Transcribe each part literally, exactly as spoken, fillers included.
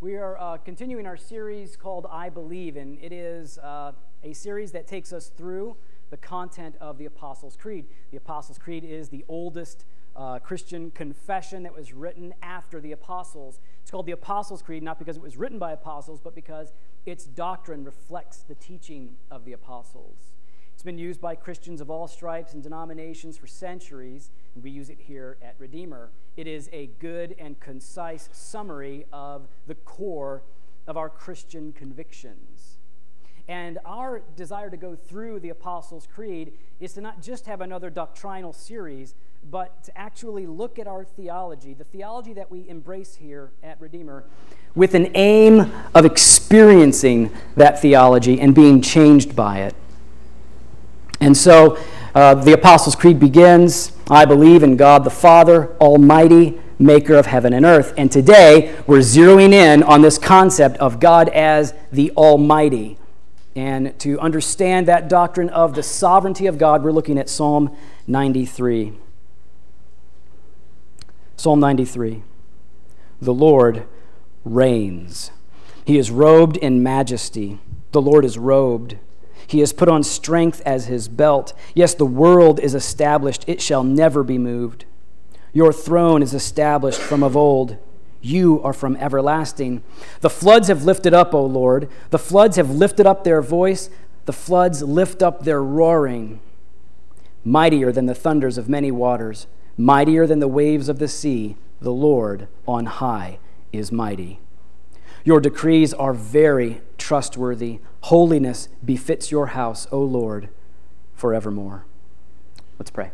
We are uh, continuing our series called I Believe, and it is uh, a series that takes us through the content of the Apostles' Creed. The Apostles' Creed is the oldest uh, Christian confession that was written after the Apostles. It's called the Apostles' Creed not because it was written by apostles, but because its doctrine reflects the teaching of the apostles. It's been used by Christians of all stripes and denominations for centuries, and we use it here at Redeemer. It is a good and concise summary of the core of our Christian convictions. And our desire to go through the Apostles' Creed is to not just have another doctrinal series, but to actually look at our theology, the theology that we embrace here at Redeemer, with an aim of experiencing that theology and being changed by it. And so uh, the Apostles' Creed begins, I believe in God the Father, Almighty, maker of heaven and earth. And today we're zeroing in on this concept of God as the Almighty. And to understand that doctrine of the sovereignty of God, we're looking at Psalm ninety-three. Psalm ninety-three. The Lord reigns. He is robed in majesty. The Lord is robed. He has put on strength as his belt. Yes, the world is established. It shall never be moved. Your throne is established from of old. You are from everlasting. The floods have lifted up, O Lord. The floods have lifted up their voice. The floods lift up their roaring. Mightier than the thunders of many waters, mightier than the waves of the sea, the Lord on high is mighty. Your decrees are very trustworthy. Holiness befits your house, O Lord, forevermore. Let's pray.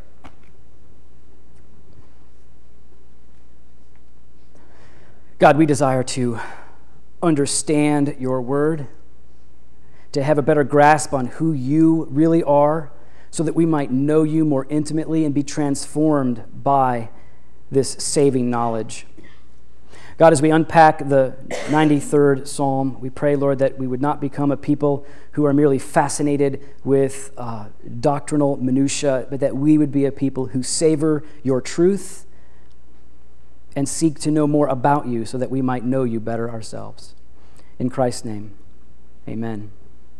God, we desire to understand your word, to have a better grasp on who you really are, so that we might know you more intimately and be transformed by this saving knowledge. God, as we unpack the ninety-third Psalm, we pray, Lord, that we would not become a people who are merely fascinated with uh, doctrinal minutia, but that we would be a people who savor your truth and seek to know more about you so that we might know you better ourselves. In Christ's name, amen.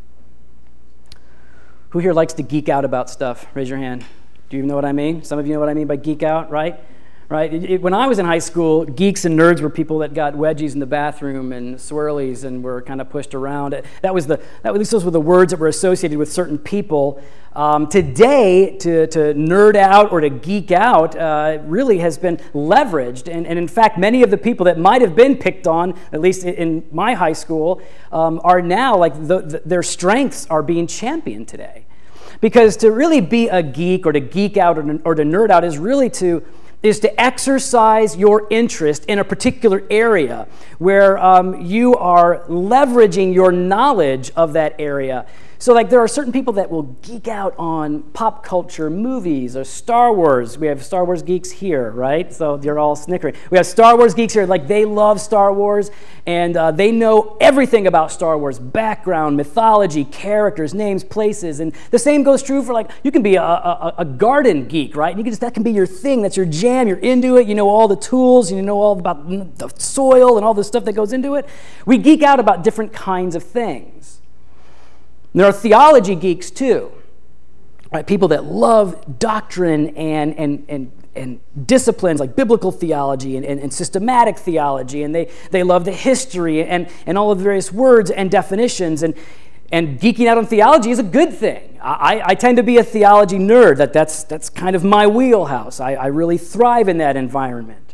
Who here likes to geek out about stuff? Raise your hand. Do you know what I mean? Some of you know what I mean by geek out, right? Right? It, it, when I was in high school, geeks and nerds were people that got wedgies in the bathroom and swirlies and were kind of pushed around. That was the that was those were the words that were associated with certain people. Um, today, to to nerd out or to geek out uh, really has been leveraged, and, and in fact, many of the people that might have been picked on, at least in my high school, um, are now like the, the, their strengths are being championed today, because to really be a geek or to geek out or to, or to nerd out is really to is to exercise your interest in a particular area where um, you are leveraging your knowledge of that area. So like there are certain people that will geek out on pop culture, movies, or Star Wars. We have Star Wars geeks here, right? So you're all snickering. We have Star Wars geeks here, like they love Star Wars, and uh, they know everything about Star Wars, background, mythology, characters, names, places. And the same goes true for like, you can be a, a, a garden geek, right? And you can just, that can be your thing, that's your jam, you're into it, you know all the tools, you know all about the soil and all the stuff that goes into it. We geek out about different kinds of things. There are theology geeks too, right? People that love doctrine and and and, and disciplines like biblical theology and, and, and systematic theology, and they, they love the history and, and all of the various words and definitions, and and geeking out on theology is a good thing. I, I tend to be a theology nerd. That that's that's kind of my wheelhouse. I, I really thrive in that environment.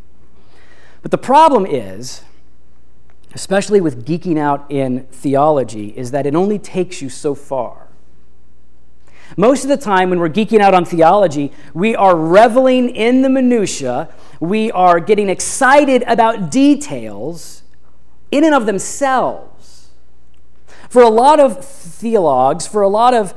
But the problem is, especially with geeking out in theology, is that it only takes you so far. Most of the time when we're geeking out on theology, we are reveling in the minutia, we are getting excited about details in and of themselves. For a lot of theologues, for a lot of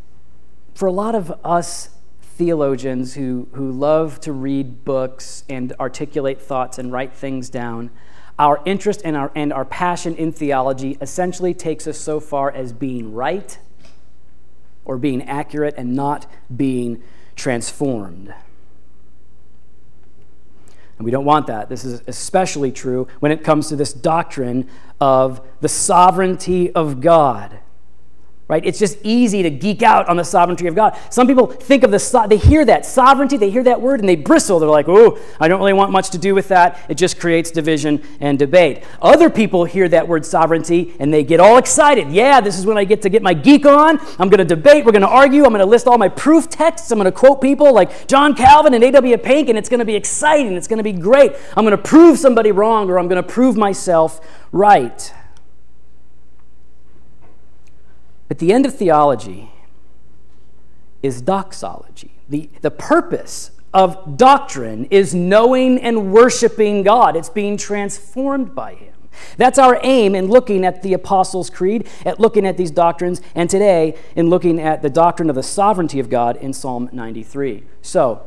for a lot of us theologians who, who love to read books and articulate thoughts and write things down, our interest and our, and our passion in theology essentially takes us so far as being right or being accurate and not being transformed. And we don't want that. This is especially true when it comes to this doctrine of the sovereignty of God. Right? It's just easy to geek out on the sovereignty of God. Some people think of the, so- they hear that sovereignty, they hear that word, and they bristle. They're like, oh, I don't really want much to do with that. It just creates division and debate. Other people hear that word sovereignty, and they get all excited. Yeah, this is when I get to get my geek on. I'm going to debate. We're going to argue. I'm going to list all my proof texts. I'm going to quote people like John Calvin and A W Pink, and it's going to be exciting. It's going to be great. I'm going to prove somebody wrong, or I'm going to prove myself right. But the end of theology is doxology. The, the purpose of doctrine is knowing and worshiping God. It's being transformed by Him. That's our aim in looking at the Apostles' Creed, at looking at these doctrines, and today in looking at the doctrine of the sovereignty of God in Psalm ninety-three. So,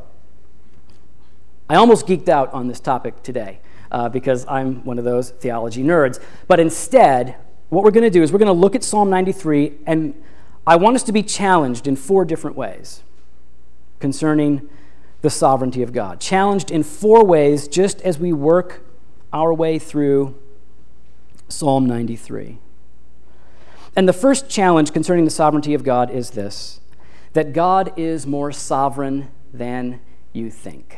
I almost geeked out on this topic today uh, because I'm one of those theology nerds. But instead, what we're going to do is we're going to look at Psalm ninety-three, and I want us to be challenged in four different ways concerning the sovereignty of God. Challenged in four ways just as we work our way through Psalm ninety-three. And the first challenge concerning the sovereignty of God is this, that God is more sovereign than you think.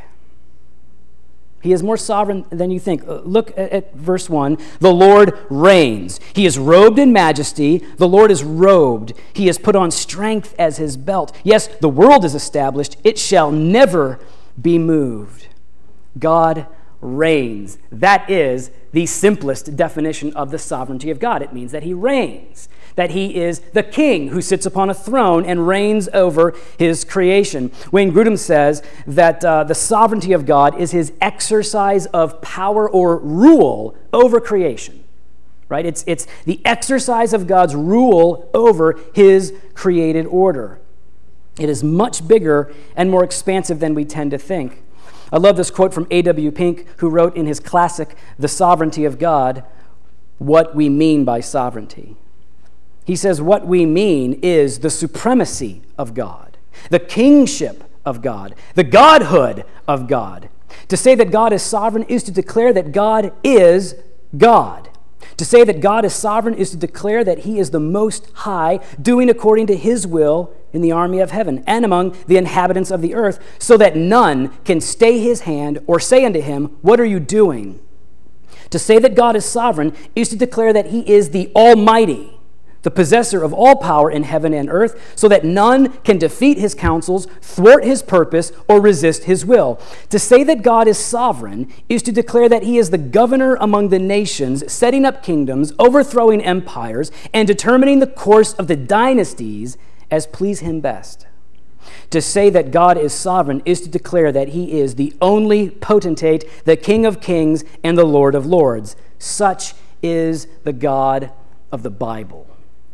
He is more sovereign than you think. Look at verse one. The Lord reigns. He is robed in majesty. The Lord is robed. He has put on strength as his belt. Yes, the world is established. It shall never be moved. God reigns. That is the simplest definition of the sovereignty of God. It means that he reigns, that he is the king who sits upon a throne and reigns over his creation. Wayne Grudem says that uh, the sovereignty of God is his exercise of power or rule over creation. Right? It's, it's the exercise of God's rule over his created order. It is much bigger and more expansive than we tend to think. I love this quote from A W Pink, who wrote in his classic, The Sovereignty of God, what we mean by sovereignty. He says, what we mean is the supremacy of God, the kingship of God, the godhood of God. To say that God is sovereign is to declare that God is God. To say that God is sovereign is to declare that he is the Most High, doing according to his will in the army of heaven and among the inhabitants of the earth, so that none can stay his hand or say unto him, what are you doing? To say that God is sovereign is to declare that he is the Almighty, the possessor of all power in heaven and earth, so that none can defeat his counsels, thwart his purpose, or resist his will. To say that God is sovereign is to declare that he is the governor among the nations, setting up kingdoms, overthrowing empires, and determining the course of the dynasties as please him best. To say that God is sovereign is to declare that he is the only potentate, the King of kings, and the Lord of lords. Such is the God of the Bible.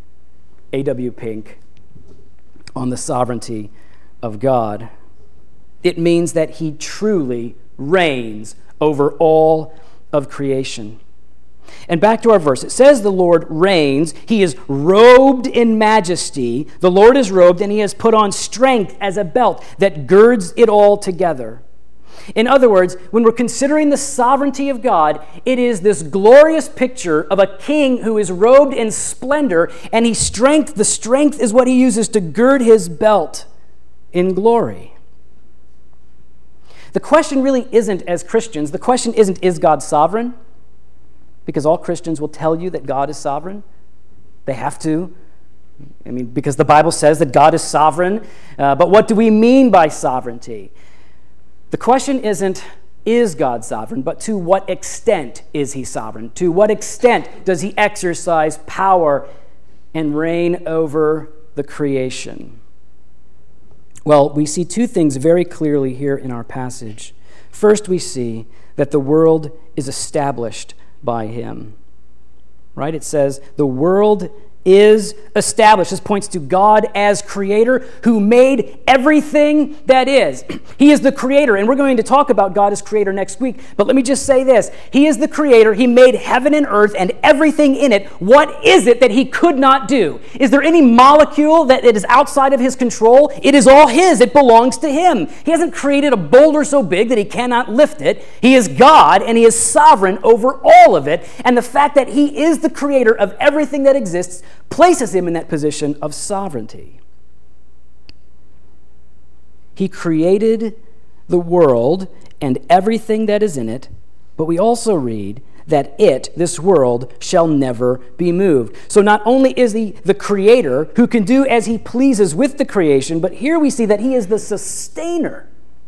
A W Pink on the sovereignty of God. It means that he truly reigns over all of creation. And back to our verse. It says the Lord reigns. He is robed in majesty. The Lord is robed, and he has put on strength as a belt that girds it all together. In other words, when we're considering the sovereignty of God, it is this glorious picture of a king who is robed in splendor, and he strength, the strength is what he uses to gird his belt in glory. The question really isn't, as Christians, the question isn't, is God sovereign? Because all Christians will tell you that God is sovereign. They have to. I mean, because the Bible says that God is sovereign. Uh, but what do we mean by sovereignty? The question isn't, is God sovereign, but to what extent is he sovereign? To what extent does he exercise power and reign over the creation? Well, we see two things very clearly here in our passage. First, we see that the world is established by him. Right? It says, the world is established. This points to God as creator who made everything that is. He is the creator, and we're going to talk about God as creator next week. But let me just say this. He is the creator. He made heaven and earth and everything in it. What is it that he could not do? Is there any molecule that it is outside of his control? It is all his. It belongs to him. He hasn't created a boulder so big that he cannot lift it. He is God, and he is sovereign over all of it. And the fact that he is the creator of everything that exists places him in that position of sovereignty. He created the world and everything that is in it, but we also read that it, this world, shall never be moved. So not only is he the creator who can do as he pleases with the creation, but here we see that he is the sustainer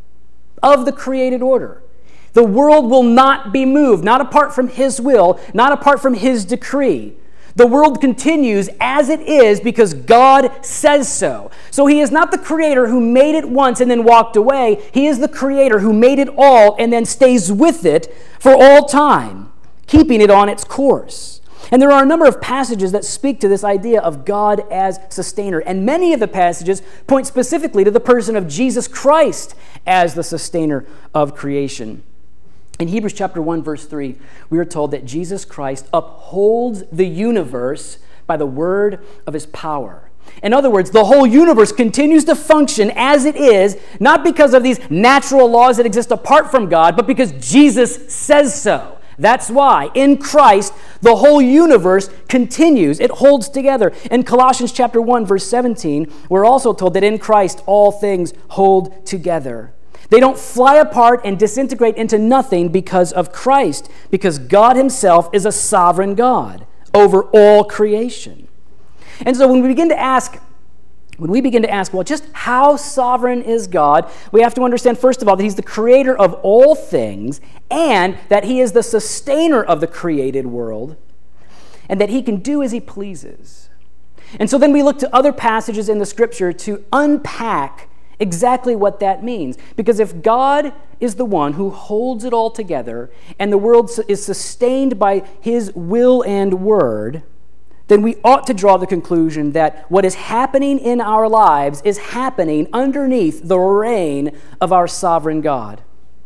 of the created order. The world will not be moved, not apart from his will, not apart from his decree. The world continues as it is because God says so. So he is not the creator who made it once and then walked away. He is the creator who made it all and then stays with it for all time, keeping it on its course. And there are a number of passages that speak to this idea of God as sustainer. And many of the passages point specifically to the person of Jesus Christ as the sustainer of creation. In Hebrews chapter one, verse three, we are told that Jesus Christ upholds the universe by the word of his power. In other words, the whole universe continues to function as it is, not because of these natural laws that exist apart from God, but because Jesus says so. That's why in Christ, the whole universe continues. It holds together. In Colossians chapter one, verse seventeen, we're also told that in Christ all things hold together. They don't fly apart and disintegrate into nothing because of Christ, because God himself is a sovereign God over all creation. And so when we begin to ask, when we begin to ask, well, just how sovereign is God, we have to understand, first of all, that he's the creator of all things and that he is the sustainer of the created world and that he can do as he pleases. And so then we look to other passages in the scripture to unpack exactly what that means. Because if God is the one who holds it all together and the world is sustained by his will and word, then we ought to draw the conclusion that what is happening in our lives is happening underneath the reign of our sovereign God.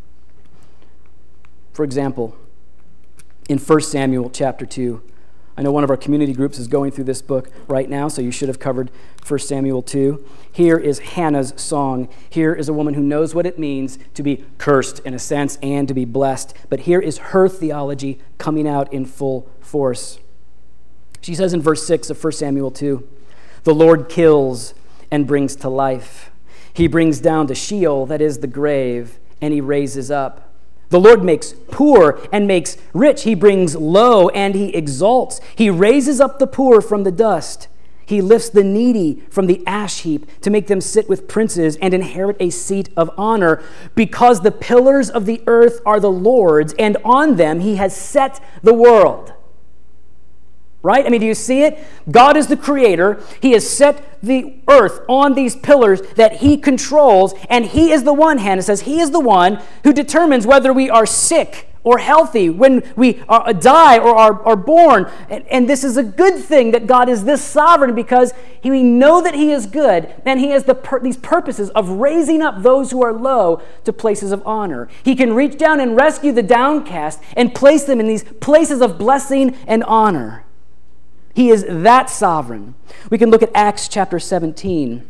For example, in First Samuel chapter two, I know one of our community groups is going through this book right now, so you should have covered First Samuel two. Here is Hannah's song. Here is a woman who knows what it means to be cursed in a sense and to be blessed. But here is her theology coming out in full force. She says in verse six of First Samuel two, "The Lord kills and brings to life. He brings down to Sheol, that is the grave, and he raises up. The Lord makes poor and makes rich. He brings low and he exalts. He raises up the poor from the dust. He lifts the needy from the ash heap to make them sit with princes and inherit a seat of honor, because the pillars of the earth are the Lord's, and on them he has set the world." Right? I mean, do you see it? God is the creator. He has set the earth on these pillars that he controls, and he is the one, Hannah says, he is the one who determines whether we are sick or healthy, when we are, die or are, are born. And, and this is a good thing that God is this sovereign, because he, we know that he is good, and he has the pur- these purposes of raising up those who are low to places of honor. He can reach down and rescue the downcast and place them in these places of blessing and honor. He is that sovereign. We can look at Acts chapter seventeen,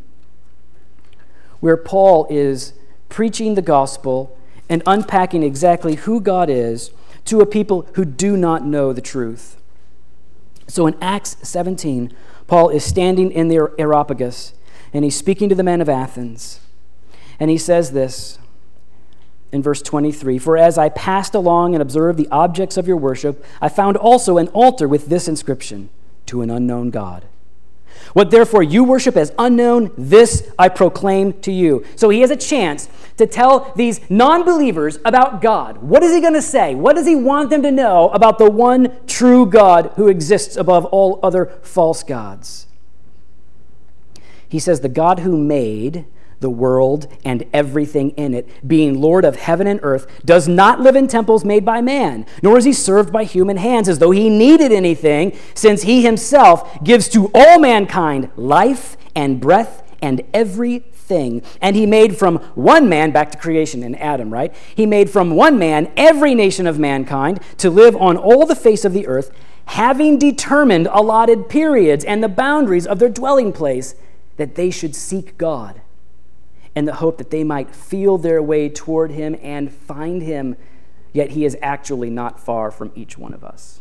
where Paul is preaching the gospel and unpacking exactly who God is to a people who do not know the truth. So in Acts seventeen, Paul is standing in the Areopagus, and he's speaking to the men of Athens. And he says this in verse twenty-three, "For as I passed along and observed the objects of your worship, I found also an altar with this inscription, to an unknown God. What therefore you worship as unknown, this I proclaim to you." So he has a chance to tell these non-believers about God. What is he going to say? What does he want them to know about the one true God who exists above all other false gods? He says, "The God who made the world and everything in it, being Lord of heaven and earth, does not live in temples made by man, nor is he served by human hands as though he needed anything, since he himself gives to all mankind life and breath and everything. And he made from one man, back to creation in Adam, right? He made from one man every nation of mankind to live on all the face of the earth, having determined allotted periods and the boundaries of their dwelling place, that they should seek God, in the hope that they might feel their way toward him and find him, yet he is actually not far from each one of us.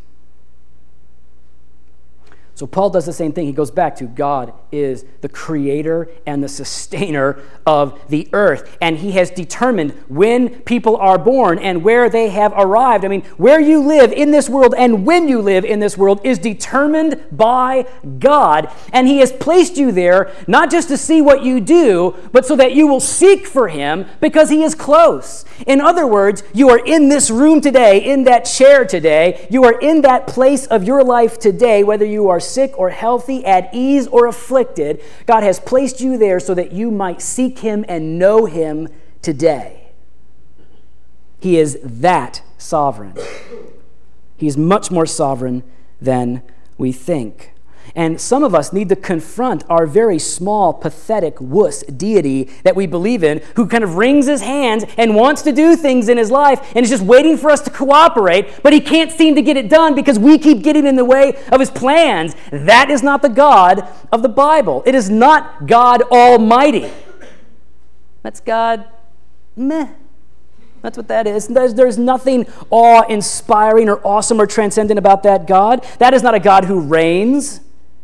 So Paul does the same thing. He goes back to God is the creator and the sustainer of the earth. And he has determined when people are born and where they have arrived. I mean, where you live in this world and when you live in this world is determined by God. And he has placed you there not just to see what you do, but so that you will seek for him because he is close. In other words, you are in this room today, in that chair today. You are in that place of your life today, whether you are sick or healthy, at ease or afflicted. God has placed you there so that you might seek him and know him today. He is that sovereign. He is much more sovereign than we think. And some of us need to confront our very small, pathetic wuss deity that we believe in, who kind of wrings his hands and wants to do things in his life and is just waiting for us to cooperate, but he can't seem to get it done because we keep getting in the way of his plans. That is not the God of the Bible. It is not God Almighty. That's God, meh. That's what that is. There's, there's nothing awe-inspiring or awesome or transcendent about that God. That is not a God who reigns.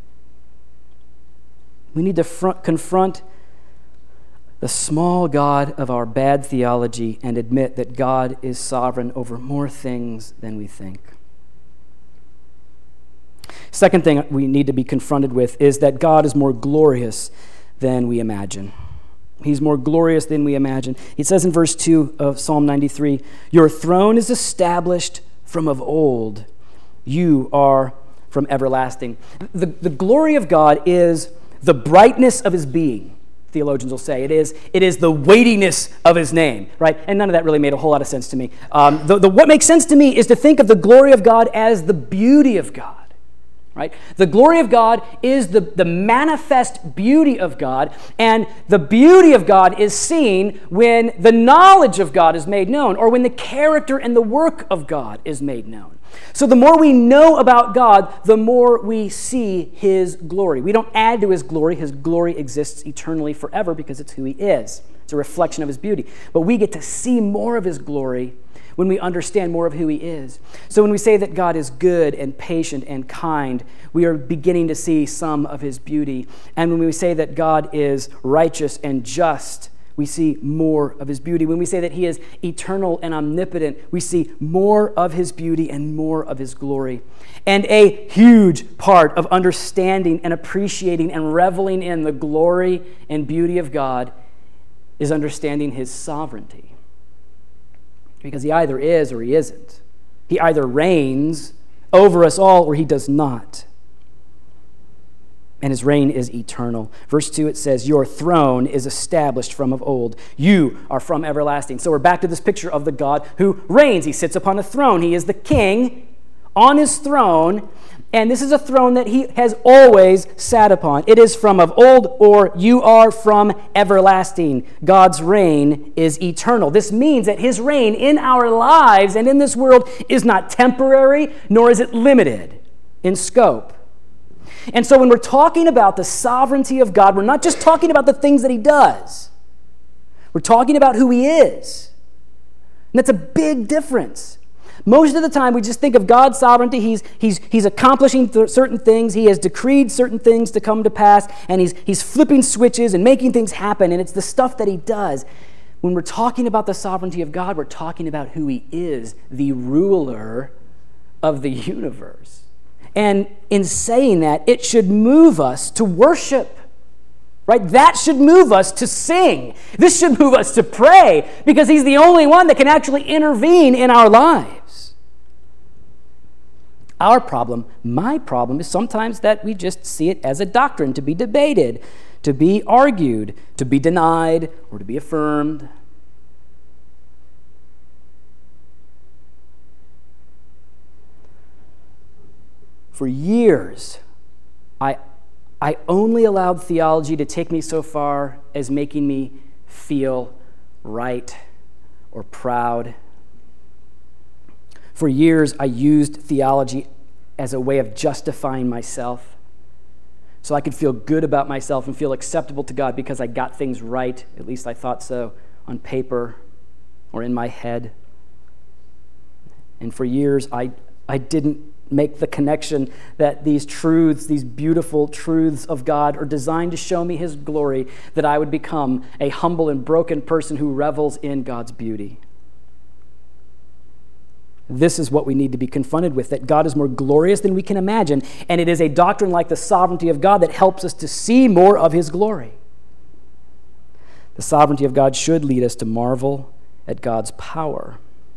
We need to front, confront the small God of our bad theology and admit that God is sovereign over more things than we think. Second thing we need to be confronted with is that God is more glorious than we imagine. He's more glorious than we imagine. He says in verse two of Psalm ninety-three, "Your throne is established from of old. You are from everlasting." The, the glory of God is the brightness of his being, theologians will say. It is, it is the weightiness of his name, right? And none of that really made a whole lot of sense to me. Um, the, the, what makes sense to me is to think of the glory of God as the beauty of God, right? The glory of God is the, the manifest beauty of God, and the beauty of God is seen when the knowledge of God is made known, or when the character and the work of God is made known. So the more we know about God, the more we see his glory. We don't add to his glory. His glory exists eternally forever because it's who he is. It's a reflection of his beauty. But we get to see more of his glory when we understand more of who he is. So when we say that God is good and patient and kind, we are beginning to see some of his beauty. And when we say that God is righteous and just, we see more of his beauty. When we say that he is eternal and omnipotent, we see more of his beauty and more of his glory. And a huge part of understanding and appreciating and reveling in the glory and beauty of God is understanding his sovereignty. Because he either is or he isn't. He either reigns over us all or he does not. And his reign is eternal. Verse two, it says, "Your throne is established from of old. You are from everlasting." So we're back to this picture of the God who reigns. He sits upon a throne. He is the king on his throne. And this is a throne that he has always sat upon. It is from of old, or you are from everlasting. God's reign is eternal. This means that his reign in our lives and in this world is not temporary, nor is it limited in scope. And so when we're talking about the sovereignty of God, we're not just talking about the things that he does. We're talking about who he is. And that's a big difference. Most of the time, we just think of God's sovereignty. He's, he's, he's accomplishing th- certain things. He has decreed certain things to come to pass, and he's, he's flipping switches and making things happen, and it's the stuff that he does. When we're talking about the sovereignty of God, we're talking about who he is, the ruler of the universe. And in saying that, it should move us to worship, right? That should move us to sing. This should move us to pray, because he's the only one that can actually intervene in our lives. Our problem, my problem, is sometimes that we just see it as a doctrine to be debated, to be argued, to be denied, or to be affirmed. For years, I, I only allowed theology to take me so far as making me feel right or proud. For years, I used theology as a way of justifying myself so I could feel good about myself and feel acceptable to God because I got things right, at least I thought so, on paper or in my head. And for years, I, I didn't make the connection that these truths, these beautiful truths of God are designed to show me His glory, that I would become a humble and broken person who revels in God's beauty. This is what we need to be confronted with, that God is more glorious than we can imagine, and it is a doctrine like the sovereignty of God that helps us to see more of His glory. The sovereignty of God should lead us to marvel at God's power.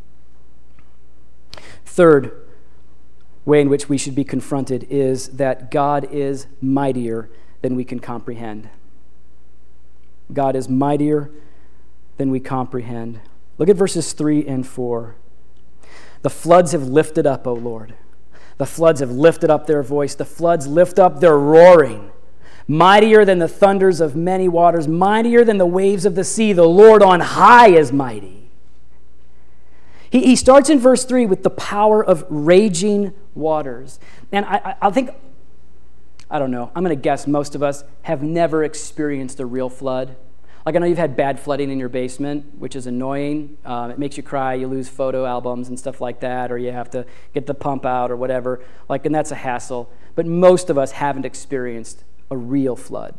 Third way in which we should be confronted is that God is mightier than we can comprehend. God is mightier than we comprehend. Look at verses three and four. The floods have lifted up, O Lord. The floods have lifted up their voice. The floods lift up their roaring. Mightier than the thunders of many waters, mightier than the waves of the sea. The Lord on high is mighty. He, he starts in verse three with the power of raging waters. And I, I, I think, I don't know, I'm going to guess most of us have never experienced a real flood. Like I know you've had bad flooding in your basement, which is annoying. Um, it makes you cry, you lose photo albums and stuff like that, or you have to get the pump out or whatever. Like, and that's a hassle. But most of us haven't experienced a real flood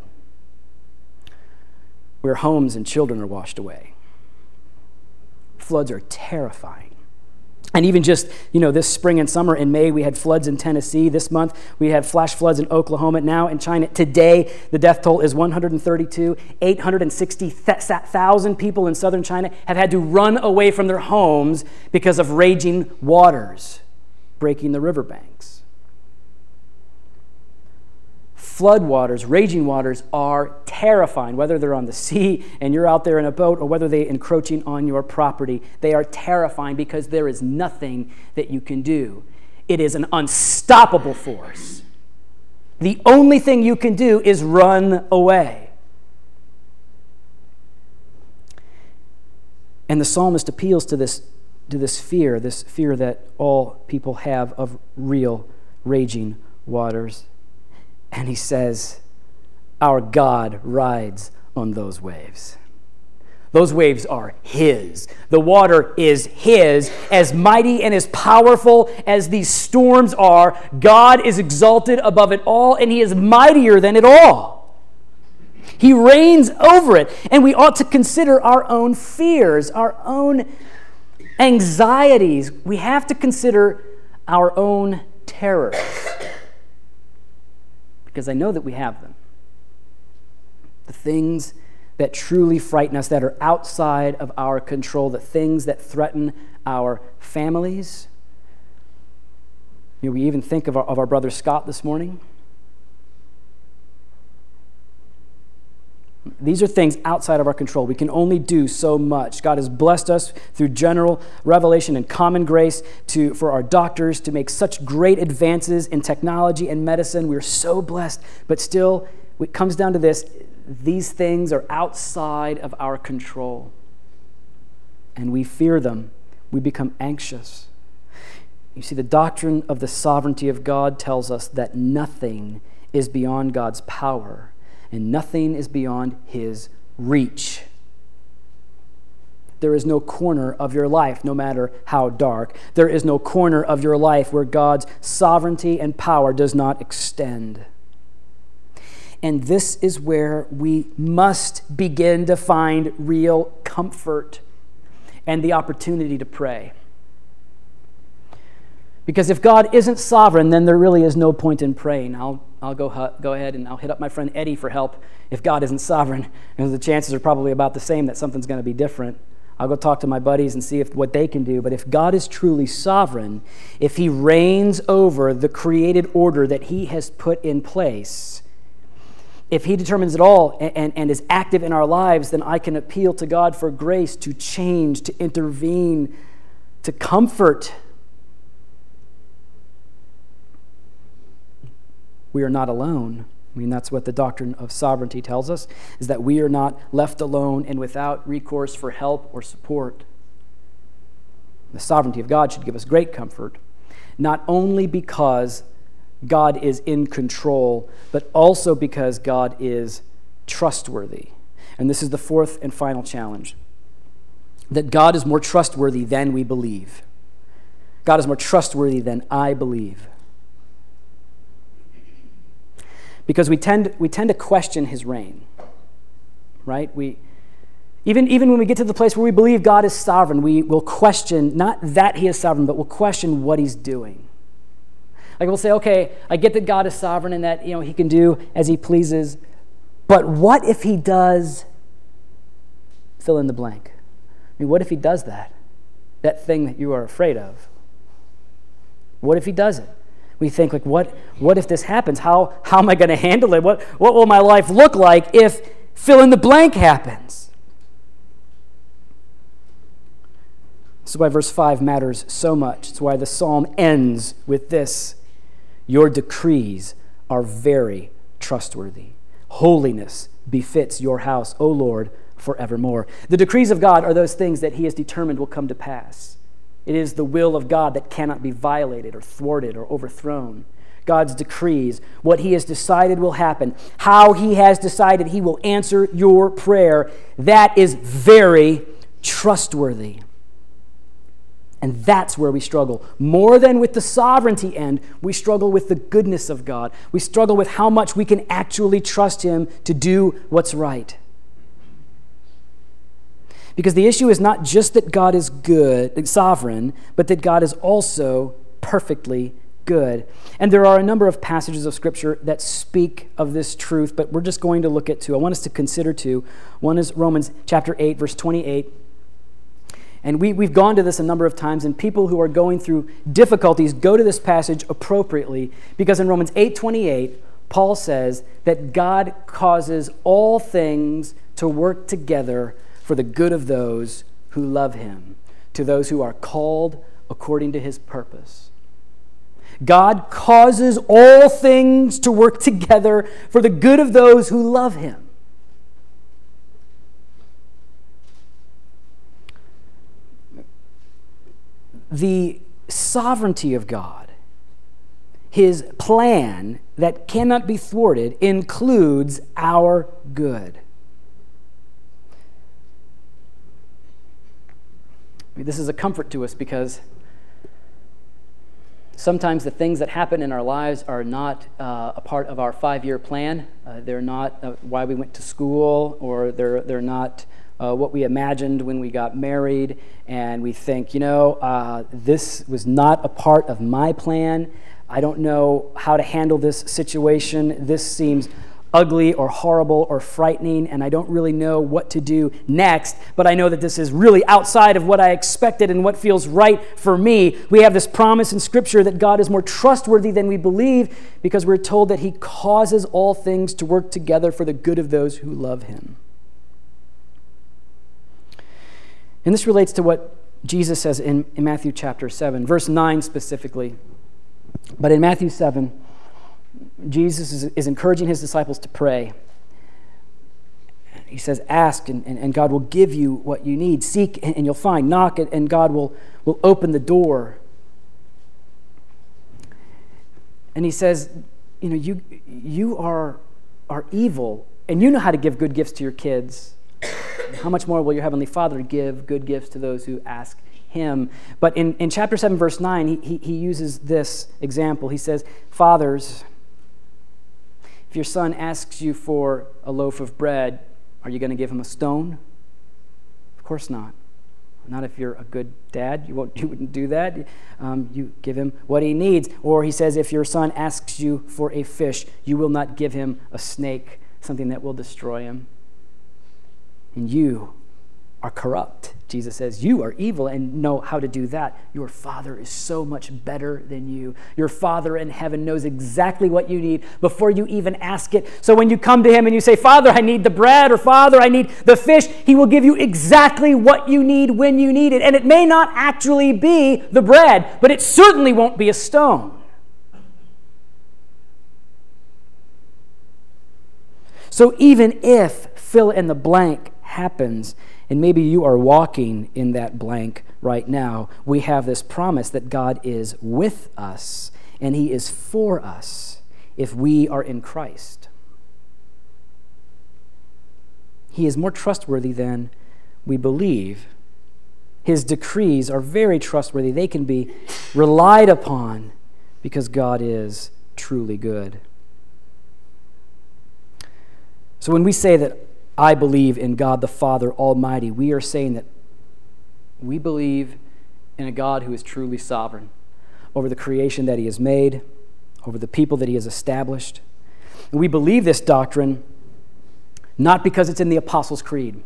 where homes and children are washed away. Floods are terrifying. And even just, you know, this spring and summer in May, we had floods in Tennessee. This month, we had flash floods in Oklahoma. Now in China, today, the death toll is one hundred thirty-two. eight hundred sixty thousand people in southern China have had to run away from their homes because of raging waters breaking the riverbanks. Flood waters, raging waters are terrifying, whether they're on the sea and you're out there in a boat or whether they're encroaching on your property. They are terrifying because there is nothing that you can do. It is an unstoppable force. The only thing you can do is run away. And the psalmist appeals to this, to this fear, this fear that all people have of real raging waters. And he says, our God rides on those waves. Those waves are His. The water is His. As mighty and as powerful as these storms are, God is exalted above it all, and He is mightier than it all. He reigns over it, and we ought to consider our own fears, our own anxieties. We have to consider our own terrors. Because I know that we have them. The things that truly frighten us, that are outside of our control, the things that threaten our families. You know, we even think of our, of our brother Scott this morning. These are things outside of our control. We can only do so much. God has blessed us through general revelation and common grace to, for our doctors to make such great advances in technology and medicine. We're so blessed. But still, it comes down to this. These things are outside of our control. And we fear them. We become anxious. You see, the doctrine of the sovereignty of God tells us that nothing is beyond God's power. And nothing is beyond His reach. There is no corner of your life, no matter how dark. There is no corner of your life where God's sovereignty and power does not extend. And this is where we must begin to find real comfort and the opportunity to pray. Because if God isn't sovereign, then there really is no point in praying. I'll I'll go go ahead and I'll hit up my friend Eddie for help if God isn't sovereign. And the chances are probably about the same that something's going to be different. I'll go talk to my buddies and see if what they can do. But if God is truly sovereign, if He reigns over the created order that He has put in place, if he determines it all and, and, and is active in our lives, then I can appeal to God for grace to change, to intervene, to comfort. We are not alone. I mean, that's what the doctrine of sovereignty tells us, is that we are not left alone and without recourse for help or support. The sovereignty of God should give us great comfort, not only because God is in control, but also because God is trustworthy. And this is the fourth and final challenge, that God is more trustworthy than we believe. God is more trustworthy than I believe. Because we tend we tend to question his reign, right? We even even when we get to the place where we believe God is sovereign, we will question not that he is sovereign, but we'll question what he's doing. Like we'll say, okay, I get that God is sovereign and that, you know, he can do as he pleases, but what if he does fill in the blank? I mean, what if he does that? That thing that you are afraid of. What if he does it? We think, like, what what if this happens? How how am I going to handle it? What what will my life look like if fill in the blank happens? This is why verse five matters so much. It's why the psalm ends with this: your decrees are very trustworthy. Holiness befits your house, O Lord, forevermore. The decrees of God are those things that he has determined will come to pass. It is the will of God that cannot be violated or thwarted or overthrown. God's decrees, what he has decided will happen, how he has decided he will answer your prayer, that is very trustworthy. And that's where we struggle. More than with the sovereignty end, we struggle with the goodness of God. We struggle with how much we can actually trust him to do what's right. Because the issue is not just that God is good, sovereign, but that God is also perfectly good. And there are a number of passages of Scripture that speak of this truth, but we're just going to look at two. I want us to consider two. One is Romans chapter eight, verse twenty-eight. And we, we've gone to this a number of times, and people who are going through difficulties go to this passage appropriately, because in Romans eight twenty-eight, Paul says that God causes all things to work together for the good of those who love him, to those who are called according to his purpose. God causes all things to work together for the good of those who love him. The sovereignty of God, his plan that cannot be thwarted, includes our good. This is a comfort to us because sometimes the things that happen in our lives are not uh, a part of our five-year plan. Uh, they're not uh, why we went to school, or they're they're not uh, what we imagined when we got married. And we think, you know, uh, this was not a part of my plan. I don't know how to handle this situation. This seems ugly or horrible or frightening, and I don't really know what to do next, but I know that this is really outside of what I expected and what feels right for me. We have this promise in Scripture that God is more trustworthy than we believe, because we're told that he causes all things to work together for the good of those who love him. And this relates to what Jesus says in, in Matthew chapter seven, verse nine specifically. But in Matthew seven, Jesus is, is encouraging his disciples to pray. He says, ask and, and, and God will give you what you need. Seek and, and you'll find. Knock and, and God will, will open the door. And he says, you know, you you are, are evil, and you know how to give good gifts to your kids. How much more will your heavenly Father give good gifts to those who ask him? But in, in chapter seven, verse nine, he, he, he uses this example. He says, fathers, if your son asks you for a loaf of bread, are you going to give him a stone? Of course not. Not if you're a good dad. You won't. You wouldn't do that. Um, you give him what he needs. Or he says, if your son asks you for a fish, you will not give him a snake, something that will destroy him. And you are corrupt. Jesus says, you are evil and know how to do that. Your Father is so much better than you. Your Father in heaven knows exactly what you need before you even ask it. So when you come to him and you say, Father, I need the bread, or Father, I need the fish, he will give you exactly what you need when you need it. And it may not actually be the bread, but it certainly won't be a stone. So even if fill in the blank happens, and maybe you are walking in that blank right now, we have this promise that God is with us and he is for us if we are in Christ. He is more trustworthy than we believe. His decrees are very trustworthy. They can be relied upon because God is truly good. So when we say that I believe in God the Father Almighty, we are saying that we believe in a God who is truly sovereign over the creation that he has made, over the people that he has established. And we believe this doctrine not because it's in the Apostles' Creed.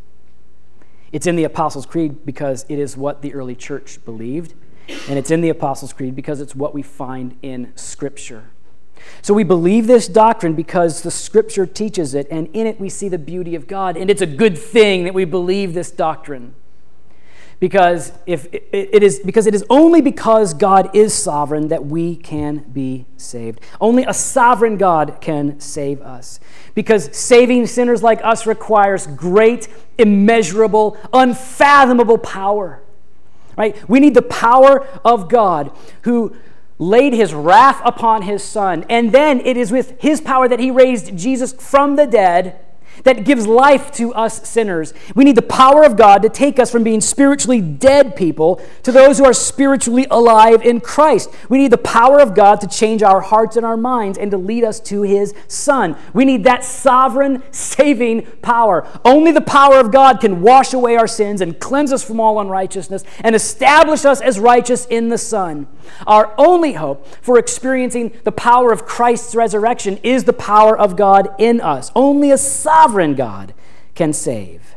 It's in the Apostles' Creed because it is what the early church believed, and it's in the Apostles' Creed because it's what we find in Scripture. So we believe this doctrine because the Scripture teaches it, and in it we see the beauty of God. And it's a good thing that we believe this doctrine, because if it is because it is only because God is sovereign that we can be saved. Only a sovereign God can save us, because saving sinners like us requires great, immeasurable, unfathomable power. Right? We need the power of God who laid his wrath upon his Son, and then it is with his power that he raised Jesus from the dead that gives life to us sinners. We need the power of God to take us from being spiritually dead people to those who are spiritually alive in Christ. We need the power of God to change our hearts and our minds and to lead us to his Son. We need that sovereign, saving power. Only the power of God can wash away our sins and cleanse us from all unrighteousness and establish us as righteous in the Son. Our only hope for experiencing the power of Christ's resurrection is the power of God in us. Only a sovereign God can save.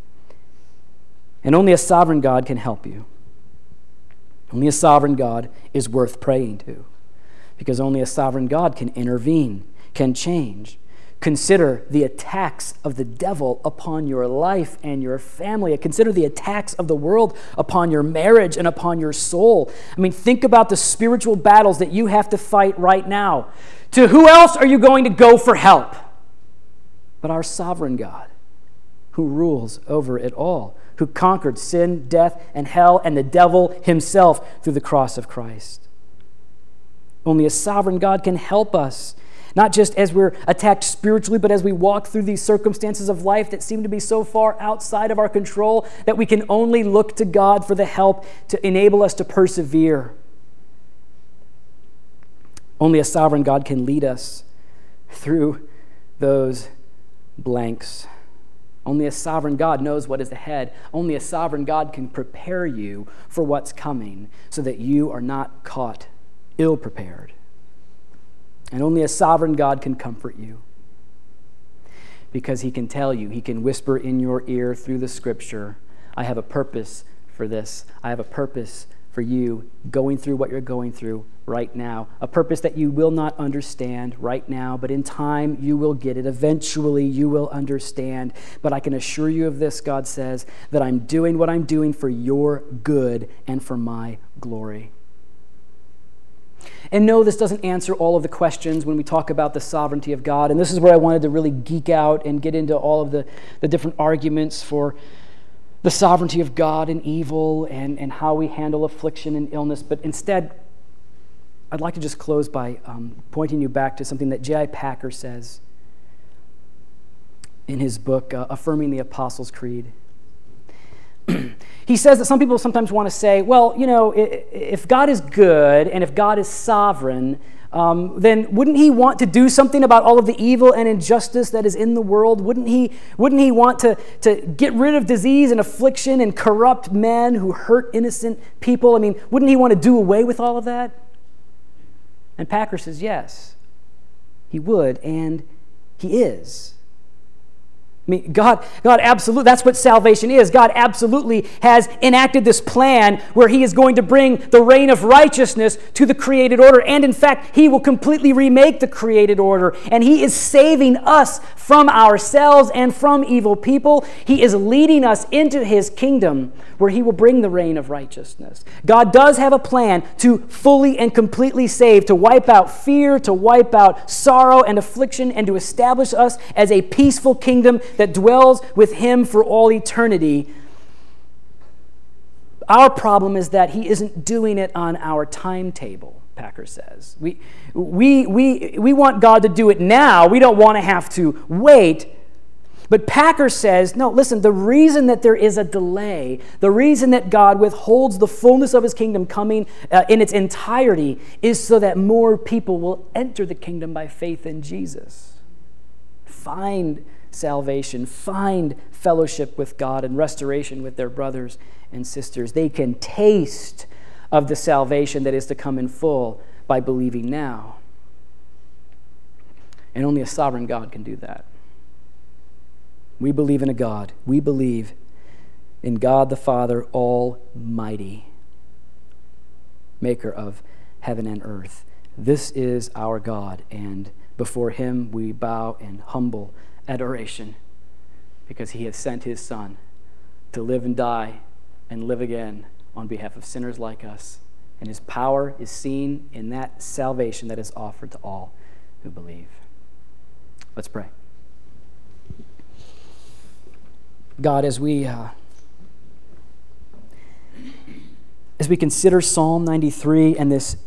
And only a sovereign God can help you. Only a sovereign God is worth praying to, because only a sovereign God can intervene, can change. Consider the attacks of the devil upon your life and your family. Consider the attacks of the world upon your marriage and upon your soul. I mean, think about the spiritual battles that you have to fight right now. To who else are you going to go for help but our sovereign God, who rules over it all, who conquered sin, death, and hell, and the devil himself through the cross of Christ? Only a sovereign God can help us, not just as we're attacked spiritually, but as we walk through these circumstances of life that seem to be so far outside of our control that we can only look to God for the help to enable us to persevere. Only a sovereign God can lead us through those blanks. Only a sovereign God knows what is ahead. Only a sovereign God can prepare you for what's coming so that you are not caught ill-prepared. And only a sovereign God can comfort you, because he can tell you, he can whisper in your ear through the Scripture, I have a purpose for this. I have a purpose for you going through what you're going through right now. A purpose that you will not understand right now, but in time you will get it. Eventually you will understand. But I can assure you of this, God says, that I'm doing what I'm doing for your good and for my glory. And no, this doesn't answer all of the questions when we talk about the sovereignty of God. And this is where I wanted to really geek out and get into all of the, the different arguments for the sovereignty of God and evil and, and how we handle affliction and illness. But instead, I'd like to just close by um, pointing you back to something that J I Packer says in his book, uh, Affirming the Apostles' Creed. He says that some people sometimes want to say, well, you know, if God is good and if God is sovereign, um, then wouldn't he want to do something about all of the evil and injustice that is in the world? Wouldn't he, wouldn't he want to, to get rid of disease and affliction and corrupt men who hurt innocent people? I mean, wouldn't he want to do away with all of that? And Packer says, yes, he would, and he is. I mean, God, God absolutely, that's what salvation is. God absolutely has enacted this plan where he is going to bring the reign of righteousness to the created order. And in fact, he will completely remake the created order. And he is saving us from ourselves and from evil people. He is leading us into his kingdom where he will bring the reign of righteousness. God does have a plan to fully and completely save, to wipe out fear, to wipe out sorrow and affliction, and to establish us as a peaceful kingdom that dwells with him for all eternity. Our problem is that he isn't doing it on our timetable, Packer says. We, we, we, we want God to do it now. We don't want to have to wait. But Packer says, no, listen, the reason that there is a delay, the reason that God withholds the fullness of his kingdom coming uh, in its entirety is so that more people will enter the kingdom by faith in Jesus. Find salvation, find fellowship with God and restoration with their brothers and sisters. They can taste of the salvation that is to come in full by believing now. And only a sovereign God can do that. We believe in a God. We believe in God the Father Almighty, maker of heaven and earth. This is our God, and before him we bow in humble adoration because he has sent his Son to live and die and live again on behalf of sinners like us. And his power is seen in that salvation that is offered to all who believe. Let's pray. God, as we uh, as we consider Psalm ninety-three and this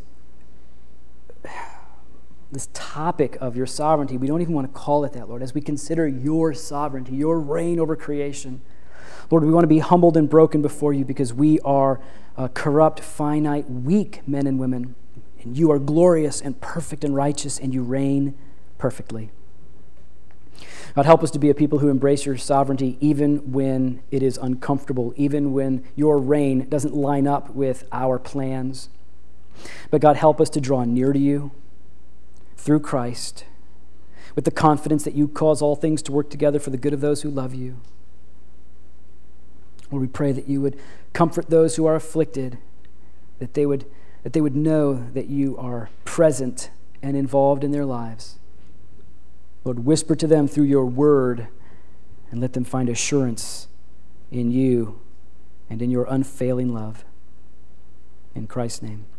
this topic of your sovereignty, we don't even want to call it that, Lord. As we consider your sovereignty, your reign over creation, Lord, we want to be humbled and broken before you because we are uh, corrupt, finite, weak men and women, and you are glorious and perfect and righteous, and you reign perfectly. God, help us to be a people who embrace your sovereignty even when it is uncomfortable, even when your reign doesn't line up with our plans. But God, help us to draw near to you through Christ with the confidence that you cause all things to work together for the good of those who love you. Lord, we pray that you would comfort those who are afflicted, that they would, that they would know that you are present and involved in their lives. Lord, whisper to them through your word and let them find assurance in you and in your unfailing love. In Christ's name.